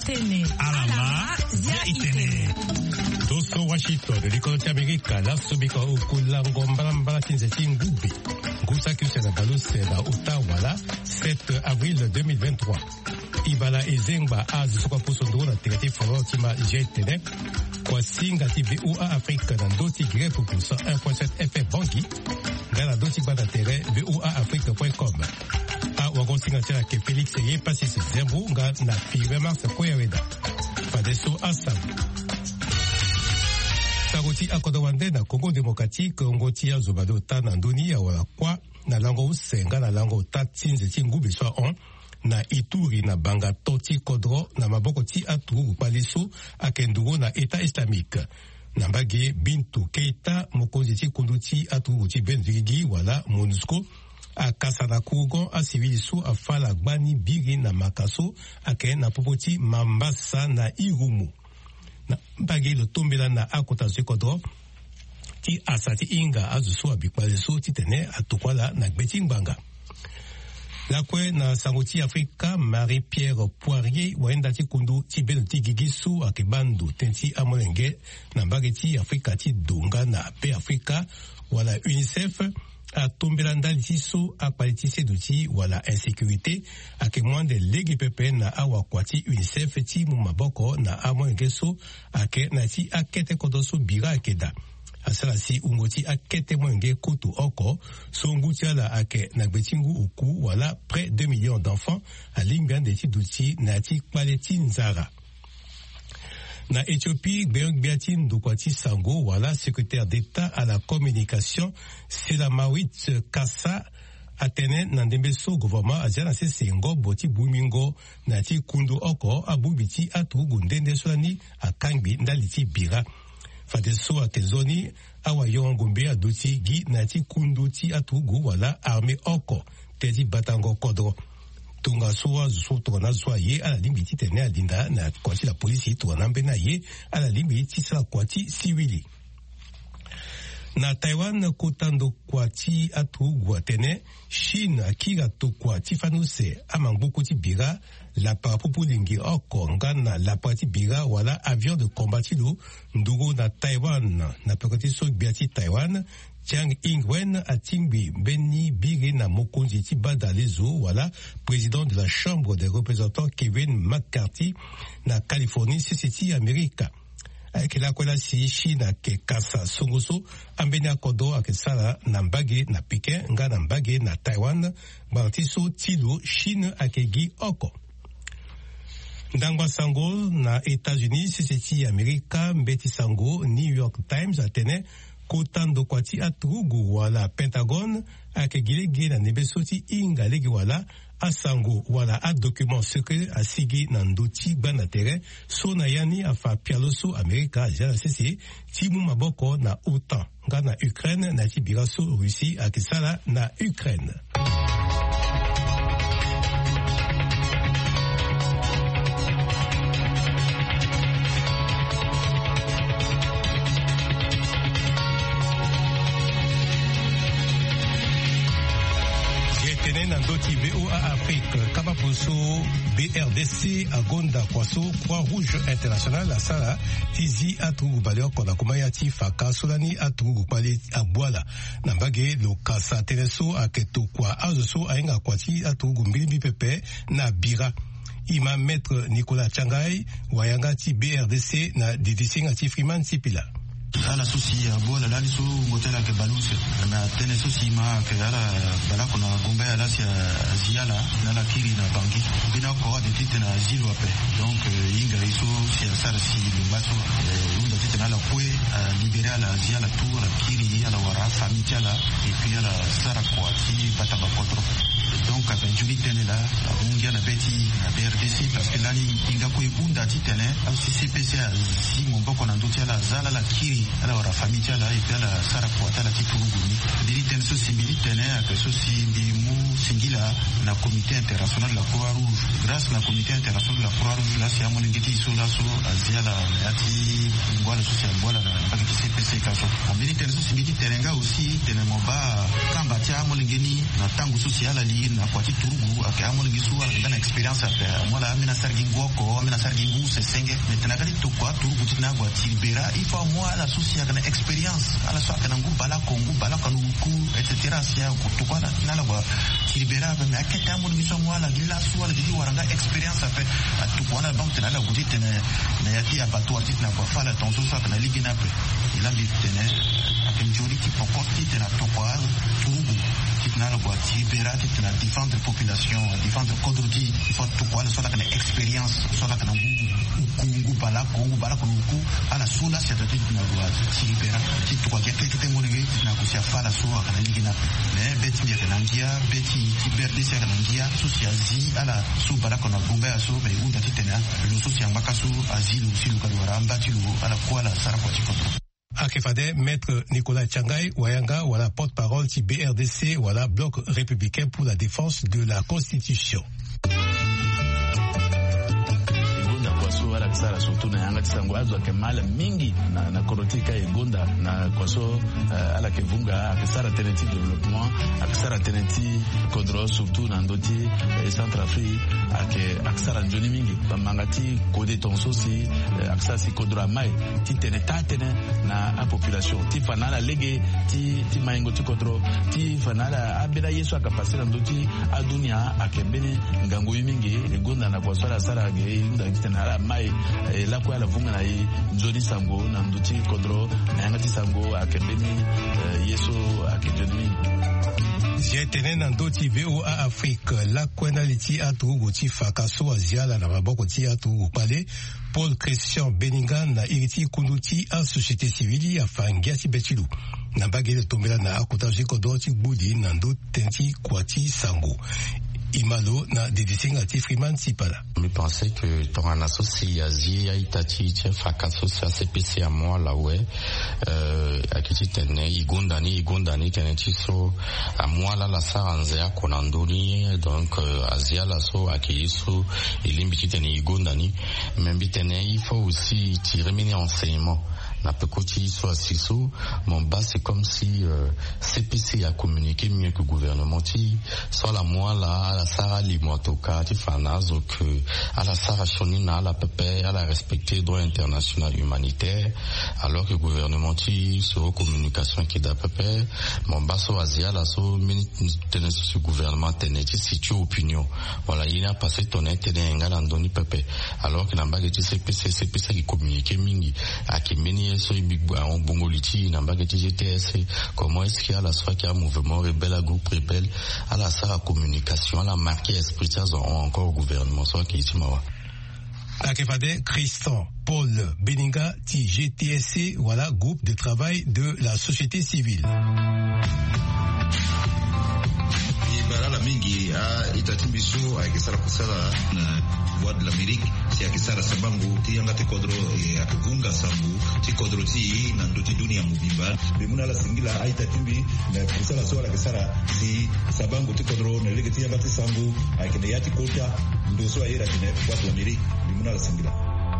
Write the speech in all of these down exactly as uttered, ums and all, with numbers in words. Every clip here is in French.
itene. Alama zia itene. Doso Washington, rikoti Amerika, la subika ukulango mbalambala tinze tingubi. Gusa kusena baluse ba utawala, sept avril deux mille vingt-trois. Ibala ezengba azu soka pusondo na tegati foro tima jetene. Kwa singa ti V O A Afrique na doti grefu pour cent un point sept F M Bangi. Gala doti bada tere V O A Afrique point com. A wagonsinga tera ke Félix ye pasi se zembu nga na five mars koyaweda. Fadeso asabu. Saroti akodawande na Congo démocratique ngoti ya zobado ta na ndoni ya wala kwa na lango usenga na lango ta tinze tingubi so on na Ituri na banga toti kodro na maboko ti atu paliso akendugo na État islamique na mbage Bintu Keita mokonzi ti kunduti atu ti Benzigi wala MONUSCO akasa na kugon a civiliso afala gbani biri na makaso aken na popoti Mambasa na Irumu na mbage lo tombela na akota zikodro ti asati inga azuso abikpaliso ti tene atukwala na gbeti ngbanga. La kwe na sangoti Afrika Marie-Pierre Poirier waenda ti kundu ti beno ti gigisu akebandu tenti amolenge na mbage ti Afrika ti donga na pe Afrika wala UNICEF a tombela ndali ti so akpali ti sedu ti wala insécurité ake mwande legi pepe na awa kwa ti UNICEF ti mu maboko na amolenge so ake na ti akete kodo so bira akeda. Asala si ungoti akete mwenge kutu oko so nguti ala ake na gbetingu uku wala près deux millions d'enfants à limbian de tiduti na ti kpaleti nzara. Na Éthiopie, Gbeong Biatin Dukwati Sango wala secrétaire d'État à la communication Selamawit Kassa atene na ndembeso gouvernement azana se sengo boti bumingo na ti kundu oko abubiti atugu ndende solani akangbi ndaliti bira. Fadeso akezoni awa yongombe aduti gi nati kunduti atugu wala armée oko tedi batango kodro tunga soa zuso na soa ye ala limbi ti tene alinda na kwati la polisi to na mbena ye ala limbi ti sa kwati siwili. Na Taiwan kotando kwati atugu atene Chine akira to kwati fanuse amangbuku ti bira la parapupu lingi oko ngana la parti bira wala avion de combat lo ndugo na Taiwan na pekoti so biati Taiwan Chiang Ing-wen atimbi beni biri na mokonzi ti bada lezo wala président de la chambre des représentants Kevin McCarthy na Californie C C T America. Akela kwela si China ke kasa songoso ambeni akodo akesala na mbage na Pekin nga na mbage na Taiwan bantiso tilo Chine akegi oko. Ndangwa sango na États-Unis C C T America mbeti sango New York Times atene kotando kwati atugu wala Pentagon akegilege na nebesoti inga legi wala asango wala a document secret asigi na ndoti bana tere so na yani afa pialoso Amerika jana sisi timu maboko na OTAN nga na Ukraine na tibiraso Russie akisala na Ukraine. Nandoti V O A Afrique, Kabaposo, B R D C, Agonda, Kwaso, Croix-Rouge International, la Sala, Tizi, Atugu, Baleo, Konakumayati, Faka, Solani, Atugu, Pali, Abuala, Nambage, Lokasa, Teneso, Aketo, Kwa, Azoso, Aenga, Kwati, Atugu, Mbilibi Pepe, na Bira. Ima Maître Nicolas Changai, Wayangati, B R D C, na Didisingati, Freeman, Sipila. ala susi abola lali su ngotela ke baluse na tene susi ma ke ala balako na gombe ala sia ziala na la kiri na bangi bina ko de titena zilo ape donc inga iso sia sara si lumbaso unda titena la kwe libérer la ziala tour la kiri ala wara famille ala et puis ala sara ko ti bataba potro donc avec Julie Tenela ungia na beti na B R D C parce que lali inga ko unda titena au C C P C si mon boko na ndotia la zala la kiri ala wara famille ala et puis ala sara ko ala ti turunguni diri ten so simili tene que so si ndi mu singila na comité international la Croix Rouge grâce na comité international la Croix Rouge la si amoni ngiti so la so aziala yati ngwala so si ngwala na avec C P C kaso ambini tene so simiti terenga aussi tene moba kamba tia molingeni na tangu social ali na kwati turugu ake amolingi suwa ngana experience ape mola amina sargingo ko amina sargingu se senge metena kali to kwa turugu tina gwa tilbera ifa moi la social kana experience ala so kana ngu bala kongu bala kanu ku etc sia ko to kwa na la gwa tilbera ba me aketa amolingi so moi la gila suwa la di waranga experience ape atu kwa na bank tena la gudi tene na yati abato artiste na kwa fala tonso so kana ligi na pe ila bi tene akenjuri ki pokoti tena to kwa turugu tina la gwa tilbera tena défendre population défendre kodroti il faut tout quoi soit la expérience soit la kungu bala kungu bala kungu ala sula sia tatu na gwa tilbera ki to kwa quelque temps mongi na kusia fala so kana ligina mais beti ni kana ngia beti tiberdi sia kana ngia social zi ala su bala kana gumba so be unda titena le social mbaka so azili usilu kana ramba tilu ala kwa la sara kwa tiko Akefade, maître Nicolas Tchangai, Wayanga, voilà porte-parole du B R D C, voilà bloc républicain pour la défense de la Constitution. Kwaso ala kisara surtout na yanga tisango azwa kemala mingi na na korotika egonda na kwaso uh, ala kevunga akisara teneti development akisara teneti kodro surtout na ndoti eh, Centrafrique ake akisara njoni mingi bamangati kode tonso si eh, akisara si kodro mai ti teneta tene na a population ti fanala lege ti ti maingo ti kodro ti fanala abela yesu akapasira ndoti adunia akembene ngango mingi egonda na kwaso ala sara ge nda tena ala mai la kwa la vunga na yi njoni sango na nduti kodro na yangati sango akembeni yeso akejoni Jetene na ndoti V O A Afrique la kwenda liti atu goti fakaso aziala na maboko ti atu pale Paul Christian Beninga na iriti kunduti a société civile afangia ti betilu na bagele tombela na akutaji kodoti budi na ndo tenti kwati sango Imalo na dedisinga ti Freeman Sipala. Je pensais que ton un associé Asie Aitati Fakaso C P C à moi là ouais euh akiti tene igondani igondani tene tiso à moi là la saranzea konandoni donc Asia la so akiso ilimbi tene igondani même tene il faut aussi tirer mes enseignements. Na pekoti soit siso mon bas c'est comme si euh, C P C a communiqué mieux que le gouvernement ti soit la moi là la sara limotoka ti fanazo que à la sara chonina la pepe à la respecter droit international humanitaire alors que le gouvernement ti sur communication qui da pepe mon bas so Asia la so tenait ce gouvernement tenait si tu opinion voilà il a passé ton intérêt ngala ndoni pepe alors que namba ti C P C C P C qui communiqué mingi a qui meni so ibigwa on bongoliti na mbage G T S comment est-ce qu'il y a la soit qu'il y a un mouvement rebelle à groupe rebelle à la sa communication à la marqué esprit ça ont encore au gouvernement soit qui ici mawa Akefade Christian Paul Beninga ti G T S C voilà groupe de travail de la société civile. Barala mingi a itatimbiso akisara kusala na voix de l'Amérique si akisara sabangu ti yanga te kodro ya kugunga sambu ti kodro ti na ndoti dunia mubimba bimuna la singila aitatimbi na kusala so la kisara si sabangu ti kodro na lege ti yanga ti sambu akine yati kota ndo so ayira kine voix de l'Amérique bimuna la singila.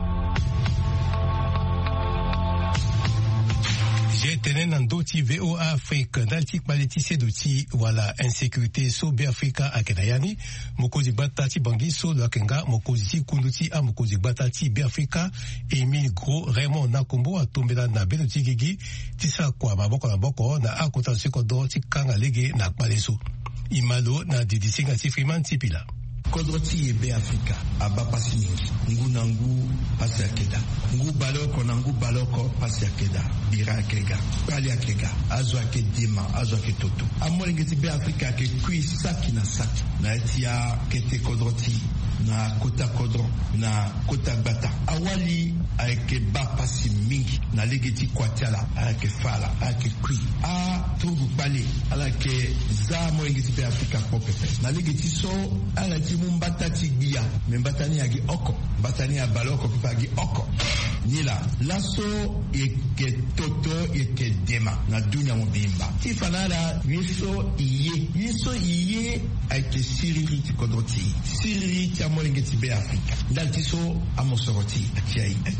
Jetene na ndoti V O A Afrique daltik maletise doti wala insécurité so be Afrika akenayani mokozi batati bangi so lakenga mokozi kunduti a mokozi batati be Afrika Emile Gros Raymond Nakombo atombela na benoti gigi tisa kwa maboko na boko na akota siko doti kanga lege na kpaleso Imalo na didisinga ti Freeman Tipila. Kodroti ebe Afrika aba pasi mingi ngu na ngu pasi akeda ngu baloko na ngu baloko pasi akeda bira akega pali akega azo ake dima azo ake toto amolengeti be Afrika ke kui saki na saki na etia kete kodroti na kota kodro na kota bata awali ake ba pasi mingi na legeti kwatiala ake fala ake kui a tugu pali ala ke za molengeti be Afrika popepe na legeti so ala ti mumbatati bia membatani agi oko batani abaloko pagi oko nila laso eke toto eke dema na dunya mobimba tifanala yeso iye yeso iye ake siriri ti kodroti siriri ti amolengeti be Afrika ndalti so amosoroti ati ai ati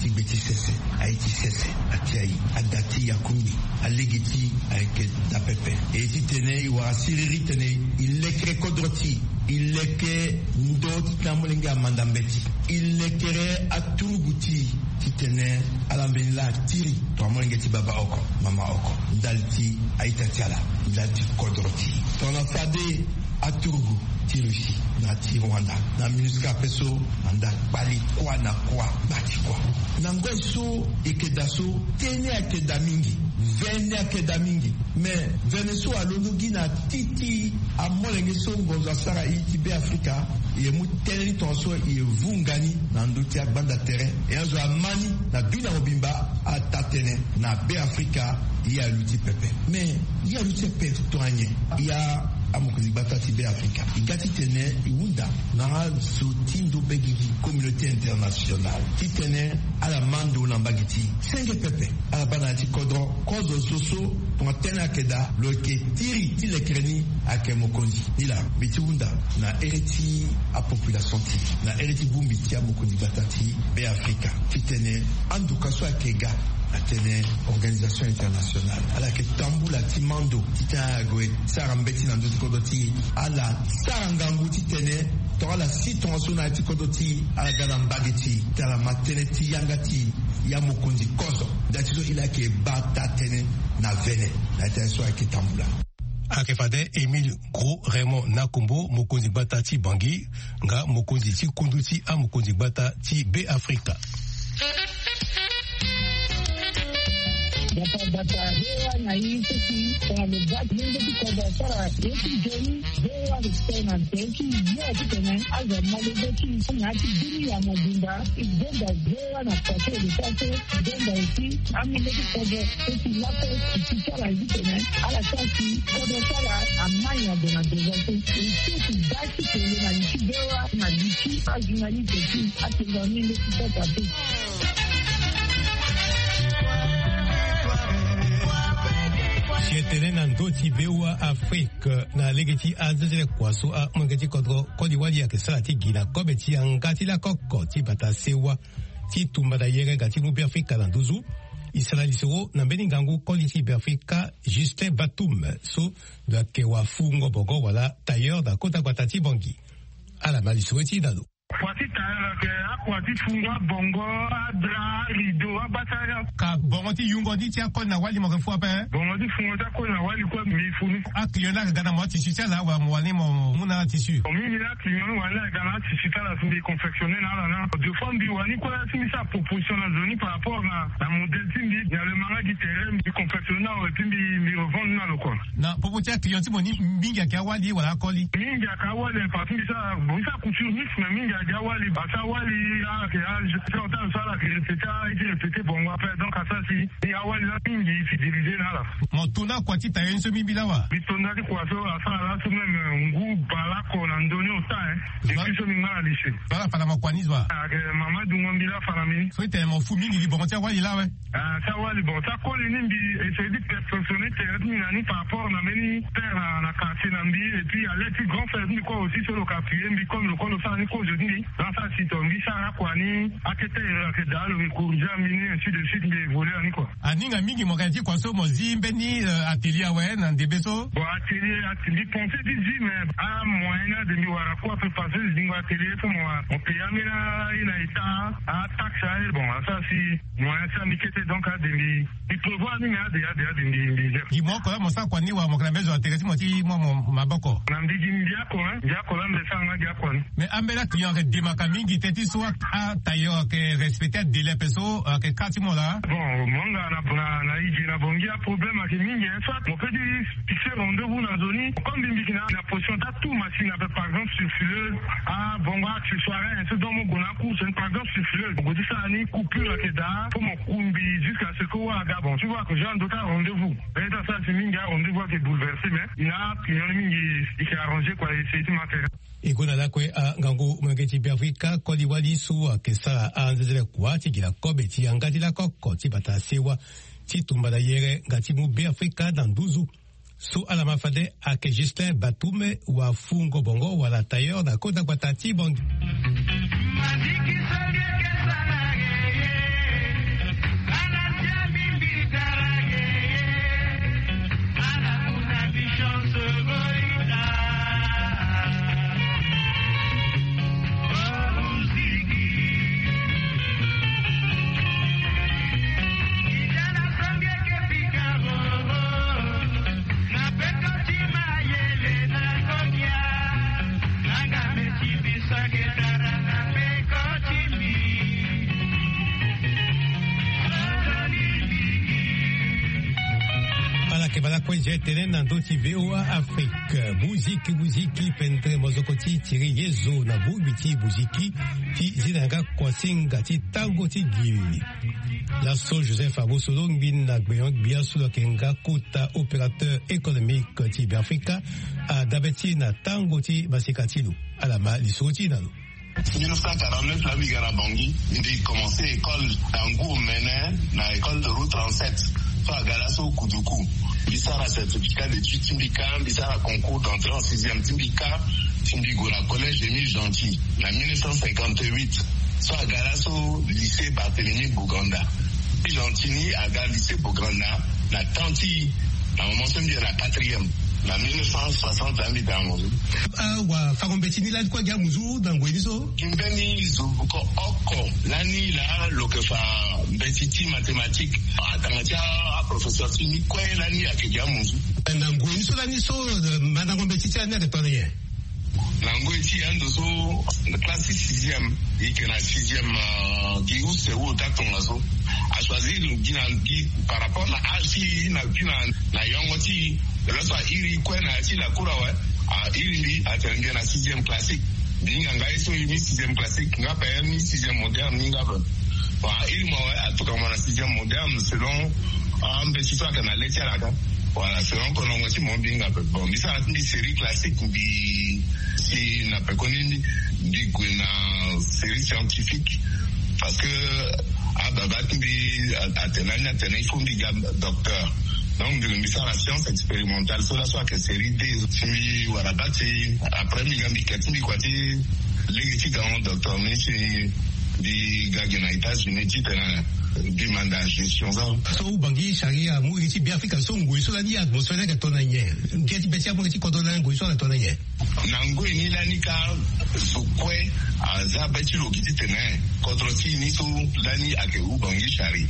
ti beti sese aiti sese atiai adati yakumi alegiti avec da pepe et ti tene iwa siriri tene ilekre kodroti ileke ndoti tamulenga mandambeti ilekere aturuguti ti tene alambela tiri tamulenga ti baba oko mama oko ndalti aitatiala ndalti kodroti tona fade aturugu tirushi na ti Rwanda na minuska peso anda bali kwa na kwa bati kwa na ngoi so ikedaso tene akeda mingi vene akeda mingi me veneso alondogi na titi amolenge so ngonza sara iti be Afrika ye muteli tonso ye vungani na nduti agbanda terrain e azo amani na duna obimba atatene na be Afrika ya luti pepe me ya luti pepe toanye ya amokozi batati be Afrika igati tene iunda na sotindo begigi communauté internationale titene ala mando na mbagiti senge pepe ala bana ti kodro kozo soso pour tena keda loke tiri tile kreni ake mokonzi ila bitiunda na ereti a population ti na ereti bumbi ti amokozi batati be Afrika titene andu kaso akega atene organisation internationale ala ke tambula timando titagoe sarambeti na ndoto kodoti ala sarangangu titene to ala sitonso na tikodoti ala gana mbageti tala mateneti yangati ya mokonzi kozo datizo ila ke bata tene na vene na tenso ake tambula akefade Emile Gros Raymond Nakumbo mokonzi bata ti Bangui nga mokonzi ti kunduti a mokonzi bata ti be Afrika. Data data hewa na hii sisi kwa mbaki nyingi kwa sara yetu jeni hewa tena teki yote tena aza malebeki na kidini ya mabunda igenda hewa na pate de pate igenda eti amileki kwa eti lapo kisara hivi tena ala kasi kwa sara amanya dona dezote eti basi tena na hewa na diki azina ni teki atengani ni kitata tu. Sietene na ndoti bewa Afrique na legeti azele kwaso a mungeti kodro kodi wali ya kesala ti gina kobe ti angati la koko ti bata sewa ti tumba da yere gati mu be Afrika na nduzu isala lisoro na mbeni ngangu kodi ti be Afrika Justin Batum so da kewa fungo bogo wala tailleur da kota kwa tati Bangui ala malisoro ti dalo Kwati tayara ke akwati funga bongo adra rido abataya ka bongo ti yungo di ti akon na wali mo ke fu apa bongo di funga ta ko na wali ko mi funu akliona ga na mo tissu ti la wa mo wali mo muna tissu o mi ni la kliona wala ga na tissu ta la sindi confectionner na na de forme bi wani ko la sindi sa proposition na zoni par rapport na la modèle sindi ya le manga di terrain bi confectionner o tindi mi revendre na loko na popo ti client ti mo ni mingi ka wali wala koli mingi ka wali parce que ça bon ça couture mix na mingi ya wali basa wali a ke a je sais autant ça la que c'était été répété bon après donc ça si ya wali la mingi fidélisé na la mo tuna kwa ti tayen so mibila wa bitona di kwa so asa la so même ngu balako na ndoni ota eh depuis so minga la lycée bala fala mo kwanizwa a ke mama dungo mbila fala mi so ite mo fu mingi bon ti wali la we ah ça wali bon ça ko ni mbi essayer de perfectionner terrain ni par rapport na meni terre na quartier na mbi et puis aller plus grand faire ni quoi aussi sur le quartier mbi comme le qu'on ça ni ko je dis dans ça si ton bisara kwani akete ke dalo ko jamini ainsi de suite les voleurs ni quoi aninga mingi mo kaji kwa so mo zimbe ni atelier wa na ndebeso bon atelier atelier pensé dit mais à moyen de mi wara quoi peut passer dingo atelier pour moi on paye amina ina ita à taxe bon ça si moyen ça mi kete donc à demi il prévoit ni na de ya de demi di mo ko mo sa kwani wa mo kana bezo atelier mo ti mo maboko na ndigi ndia ko ndia ko la mbesa nga ko mais ambela client ke dimaka mingi teti soit a tailleur ke respecter délai peso ke kati mo la bon monga na na na iji na bongia problème ke mingi soit on peut dire fixer rendez-vous na zone comme bimbi na la position ta tout machine avec par exemple sulfureuse ah bonga accessoire et ce dont mon gona coup c'est par exemple sulfureuse on dit ça ni coupure ke da pour mon kumbi jusqu'à ce que wa ga bon tu vois que j'ai un d'autres rendez-vous et ça c'est mingi rendez-vous qui est bouleversé mais il a client mingi qui est arrangé quoi c'est du matériel ikuna lakwe a ngangu mwengeti be Afrika kodi wali su akesa anzele kwa ti gila kobe ti angati la koko ti bata sewa ti tumba da yere ngati mu be Afrika dan duzu su ala mafade ake Justin Batume wa fungo bongo wala tailleur da kota kwa tati bongi que bala kwa jetene na ndoti V O A Afrique muziki muziki pendre mozokoti tiri yezo na bubiti muziki ti zinanga kwa singa ti tango ti gili la so Joseph Abosolo ngin na gbeyon bia sula kenga kuta opérateur économique ti Afrika a dabeti na tango ti basikatilu alama lisoti nalo mille neuf cent quarante-neuf la bigara Bangui ndi commencé école tango mena na école de route trente-sept fa galaso kuduku bisara certificat d'études timbika bisara concours d'entrée en sixième timbika timbigora collège Émile Gentil na mille neuf cent cinquante-huit soit galaso lycée Barthélemy Boganda Gentini aga lycée Boganda na tanti na moment c'est la quatrième na mille neuf cent soixante ans d'Amozo. Ah wa fagombetini la kwa gamuzu dangwelizo. Kimbeni zuko oko lani la lokefa betiti mathématique atangatia professeur Tini kwa lani akigamuzu. Ndangwelizo lani so madangombetiti ana de tonye. Nangweti ando so classe sixième et que la sixième qui où c'est où tatongazo a choisi le guinandi par rapport à âge na na yongoti le soit iri kwena ati la kurawa a iri a terminé la sixième classique dinga ngai so iri sixième classique nga pa mi sixième moderne ninga ba ba iri mo a to comme la sixième moderne selon un petit soit que na letia là voilà selon qu'on on aussi mon binga bon mais ça une série classique bi si n'a pas connu bi na série scientifique parce que ah baba bi atenanya tenai fond bi docteur. Donc, de l'ministère de la science expérimentale, cela soit que série D, si voilà, bâti, après, Migambi Katini, quoi, les étudiants, docteur, mais c'est des gars qui n'ont pas une étude, du mandat de gestion. So, Bangui, Sharia, Mou, ici, bien africain, son goût, sur la nière, atmosphère, que ton aïe. Qu'est-ce que tu as dit quand on a un goût sur la ton aïe? Nango, ni la nika, Soukwe, Azabati, Lokiti, Tene, contre si, ni sous, l'ani, à que ou Bangui, Shari.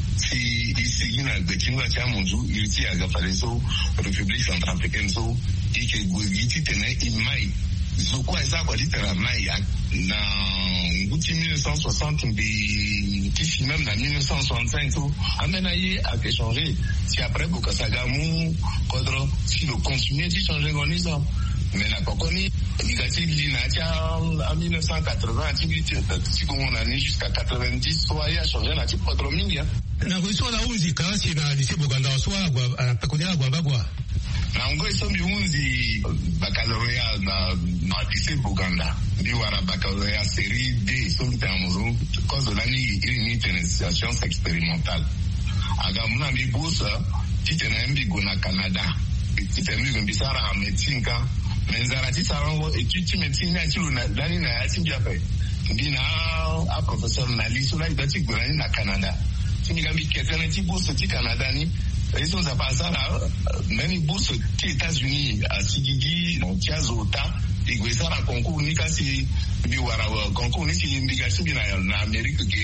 Si ici na de kinga cha munzu iriti aga paleso République centrafricaine so ike gwiti tene imai zoko eza kwa litera mai na nguti mille neuf cent soixante bi tifi même na mille neuf cent soixante-cinq so amena ye a échangé si après Bokasagamu kodro si le continuer d'y changer gonisa mais na kokoni igati lina cha en mille neuf cent quatre-vingts si on a né jusqu'à quatre-vingt-dix soit il a changé na type kodro mingi na kuiso la unzi kasi na lycée Boganda waswa kwa pakonya kwa bagwa na ngo iso mi unzi baccalauréat na na lycée Boganda bi wara baccalauréat série D so mtamuzo cause de l'année une internationalisation expérimentale aga muna mi bourse titena mbi gona Canada titena mbi bisara en médecine ka menzara tisara ngo étude médecine na tilo na lani na yati biape bina a professeur na liso la idati gona na Canada Migambi Ketene ti bourse ti Canada ni ils ont passé là même bourse ti États-Unis à Sigigi ti azota igwesa na concours ni kasi bi wara concours ni si mbigasi bi na Amérique ke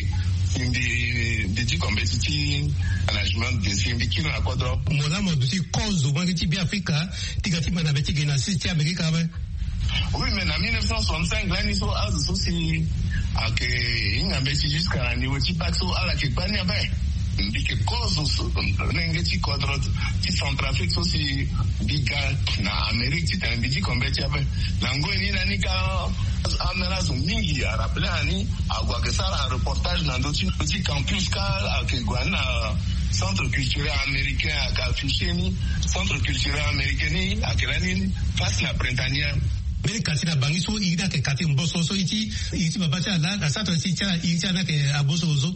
simbi de ti compétition management de simbi kino na kodro mona mo du si cause mo ti bi Africa ti gati mana be ti gena si ti Amérique ba oui mais en mille neuf cent soixante-cinq là ni so az so si ake ingambesi jusqu'à la niveau ti paxo ala ke bani abe ndike kozo nenge ti kodro ti Centrafrique so si biga na Amérique ti tan biji kombeti abe nango ni nani ka amera zo mingi araple ani agwa ke sara reportage na do ti petit campus ka ake gwana centre culturel américain aka affiché ni centre culturel américain ni akelani face la printanière mais kati na bangi so ida ke kati mboso so iti iti baba cha la la sato iti cha iti cha na ke aboso zo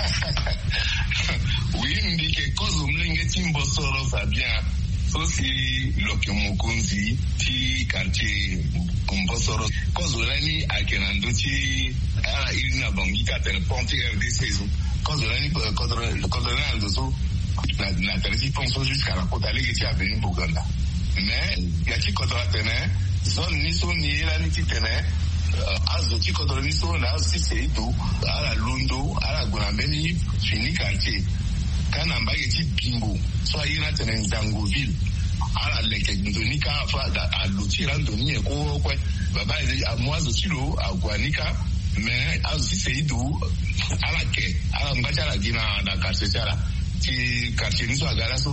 oui ndike kozo mlenge ti mboso ro sa bien so si loke mukunzi ti quartier mboso ro kozo lani akenando ti ala irina bangi ka tel ponti R D C zo kozo lani kozo kozo lani zo na na terti ponso jusqu'à la côte allée ti avenue Boganda mais yati kozo atene zone ni so ni la ni titene azo ti kodro ni so na si seido ala lundo ala gonambeni fini quartier kana mbaye ti bimbo so ayina tene Nzangoville ala leke ndonika fa da aluti randoni e ko kwe baba ile amwazo tilo agwanika mais azo si seido ala ke ala ngacha la gina na quartier tala ti quartier ni so agara so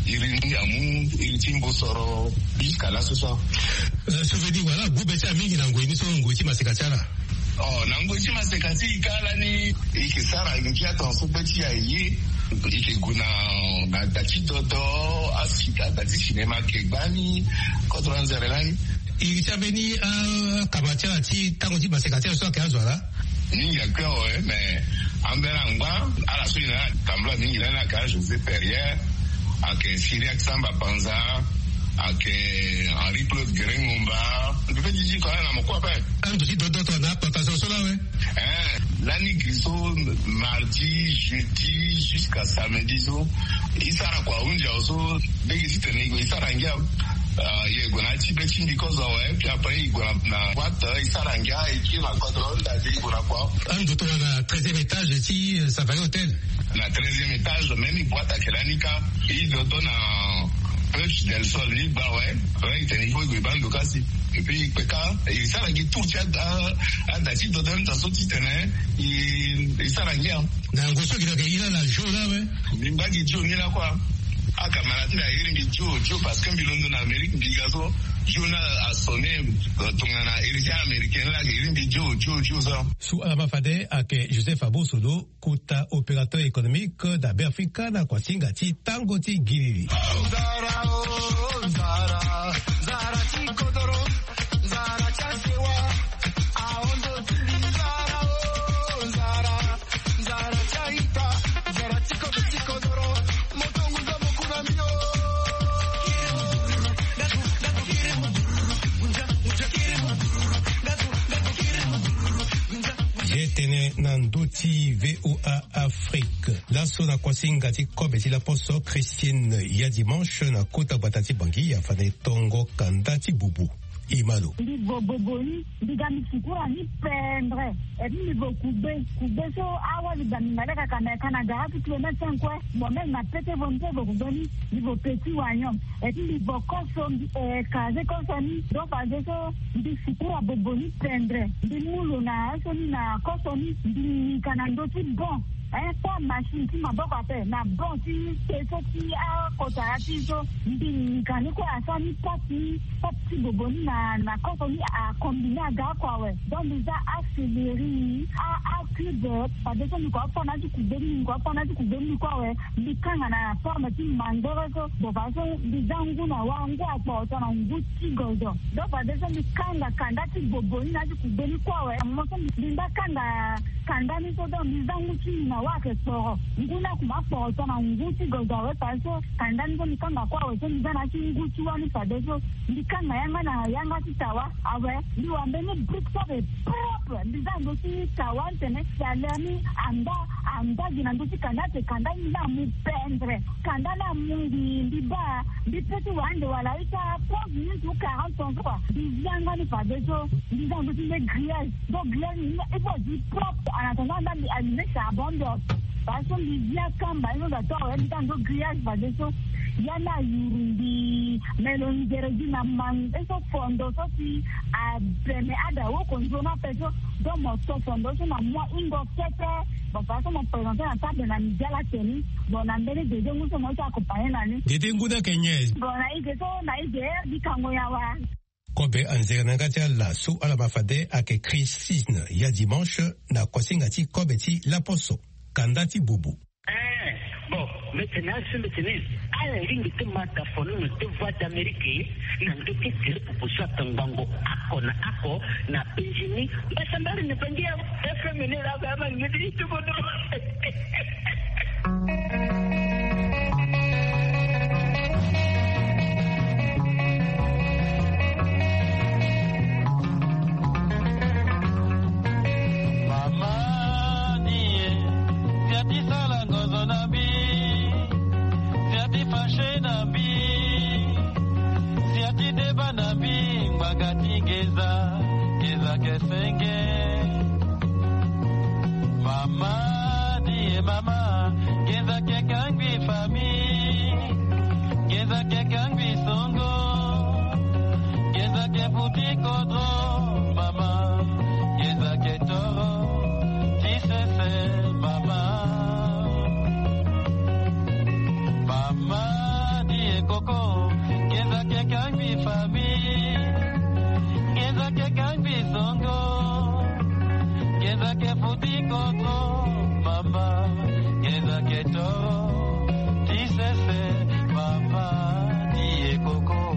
irini amu iritimbo soro jusqu'à là ce soir. Souvenir voilà gube cha mingi na ngweni so ngoti masekachara. Oh na ngoti masekati ikala ni ikisara ingia tonso beti ayi ikiguna na dachitoto asika dati cinema kebani kodranzerelani. Ilichabeni uh, kamachara ti tango ti masekachara so akazwala. Ni yakwa eh mais ambelangba ala so ina tambla ni ina ka José Perrier ake Syriac Samba Panza ake Henri Claude Gerengomba ndivyo jiji kwa na mkoa pale antu si dodoto na potation sola we eh lani griso mardi jeudi jusqu'à samedi so isara kwa unja so begi sitene isara ngia Uh, ye gona chipe chindi koza we pia pa i gona na wata isaranga ikina control da di gona kwa ando to na treizième étage ti Safari Hotel na treizième étage même boîte à kelanika i do na Pêche del Sol ni ba we right ni ko go bando kasi et puis peka isarangi tout ya da da ti do dan ta so ti tene i isarangi na ngoso kila ke ila la jola we nimbagi jo ni la kwa akamara tira iringi jo jo parce que bilondo na Amérique bigazo jona a sonné tongana irija américaine la iringi jo jo jo ça sous Alabafade ake Joseph Abosodo kuta opérateur économique da Africa na kwa singa ti tango ti gilili Zara oh Zara Zara ti kodoro Zara chasewa aondo ti Zara oh Zara Zara chaita Zara ti kodoro ti kodoro motongu za mokuna mio Jetene Nandoti V O A Afrique. La sona kwasinga ti kobe ti la poso Christine ya dimanche na kota batati bangi ya fane tongo kandati bubu. Imalo. Ndi boboboni, ndi gami sikura ni pendre. Eti ni bo kube, kube so awa ni gami ngaleka kana kana gara tu tuwe na tenkwe. Mwame na pete vonte bo kubeni, ni bo peti wanyom. Eti ni bo koso, eh, kaze koso ni, do faze so, ndi sikura boboni pendre. Ndi mulu na aso ni na koso ni, ndi kanando ti bon. Eh, pas machine qui m'a beaucoup fait. Na bon, si c'est ce qui a côté so, ndi kaniko asani pati, pati boboni na na compagnie a combiné à quoi ouais. Donc déjà accéléré, a accéléré. Par exemple, nous quoi pas na du kubeni, nous quoi pas na du kubeni quoi ouais. Ndi kanga na forme ti mandoro so, bo façon déjà ngu na wangu apa ota na ngu ti gozo. Donc par exemple, ndi kanga kanda ti boboni na du kubeni quoi ouais. Mo so ndi kanga kanda ni so donc ndi ngu ti na wake soro nguna kuma poto na nguti gozawe paso kandani ko nikanga kwa wewe ndana chi nguti wani padeso ndikanga yanga na yanga titawa awe ndiwambe ni bricks of pop ndizango ti tawa tene salani anda anda gina nduti kandate kandani na mupendre kandala mungi ndiba ndipeti wande wala ita pose ni tu quarante ans quoi ndizanga ni padeso ndizango ti le grillage donc grillage ni ipo di pop anatanga ndani alime sabondo parce que l'idée kamba ino dato en tango grillage badeso yana yurundi meloni gereji na man eso fondo so si a bene ada wo konjona peso do mo so fondo so na mo ingo tete bon parce que mon présenter en table na mijala teni bon na mbele de jongo so mo ta accompagner nani dede nguda kenye bon na ige so na ige bikango yawa kobe anzera na gatia la su Alabafade ake Christine ya dimanche na kwasinga ti kobe ti la poso kandati bubu. Eh, bon, maintenant, ce maintenant, à la ligne de mataphone, nous te voix d'Amérique, nous te quitter pour ça, Tangango, Ako, na Ako, na Benjini, mais ça m'a ne pas dire, efféminé la gamme, me dit tout bon. Geza, geza kesenge. Mama, die mama, geza ke kangbi fami, geza ke kangbi songo, geza ke puti kodro, mama, geza ke toro, tisese mama. Mama, die contre mama Geza keto Tisese mama Die koko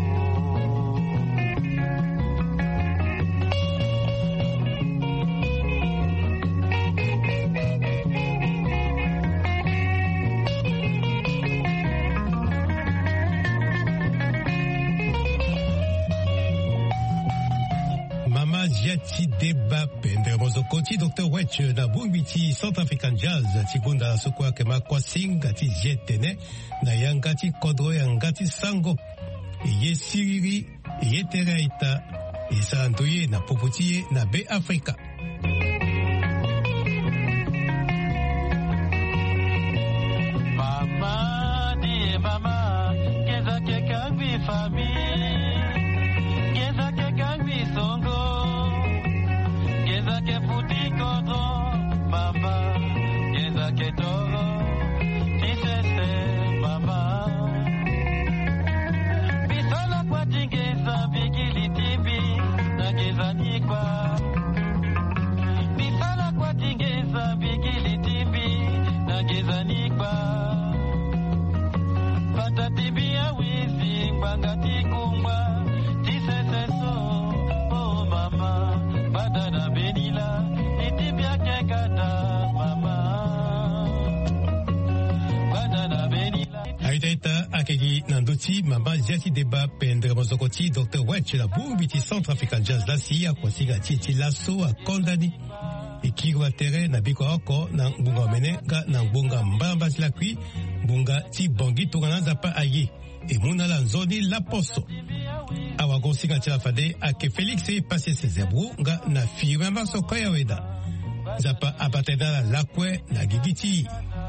Jati Deba Pendre Mozokoti Docteur Wetch na Bumbiti Centre African Jazz Chikunda Sukwa Kema Kwasing Ati Jetene na Yangati Kodro Yangati Sango Ye Siriri Ye Tereita Ye Sarantoye na Poputiye na Be Afrika Mama Die Mama Keza Kekagwi Famille Keza Kekagwi Songo Geza ke futi kodo mama Geza ke toro Tisese mama Bisala kwa tingeza Bigili tibi Na geza nikwa Bisala kwa tingeza Bigili tibi Na geza nikwa Pata tibi ya wizi Mbanga tikungwa Tisese so Oh mama Badana benila Itibia kekata mama Badana benila Aitaita akegi nanduti mama Jati Deba Pendre Mozokoti Docteur Wetch na Bumbiti Centre African Jazz la siya kwa siga titi laso a kondani Ikirwa tere na biko oko na mbunga mene ga na mbunga mbamba sila kui mbunga ti bongi tongana zapa aye e muna la nzoni la poso awa gosinga tila fade ake Felix e pase se zebru nga na firme maso kaya weda zapa apatenda la lakwe na gigiti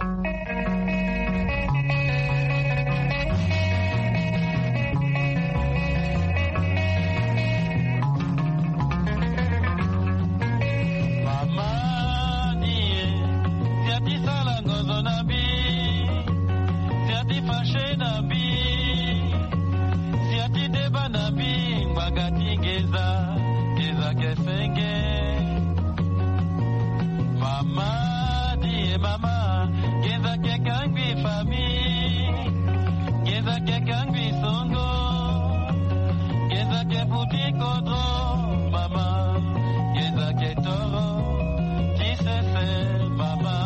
Mama, die mama, geza ke kangbi famille, geza ke kangbi songo, geza ke futi kodro, mama, geza ke toro, tisese mama.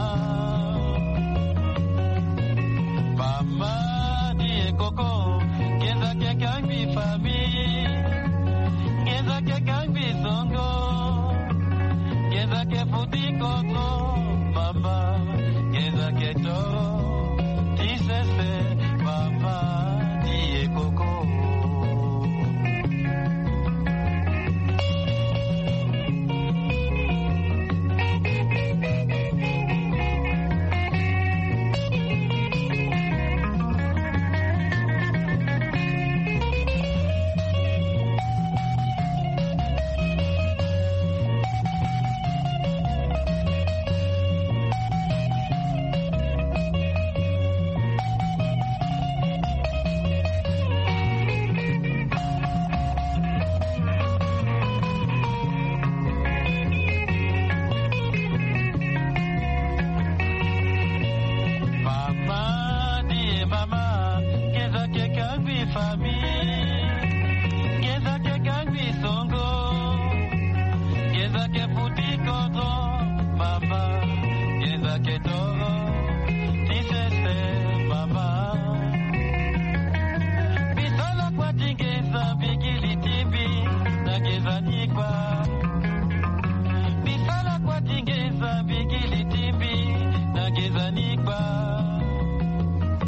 Mama, die koko, geza ke kangbi famille, geza ke kangbi songo. Geza ke futi koto, mama, geza ke toro, tisese, mama, die koko. Famille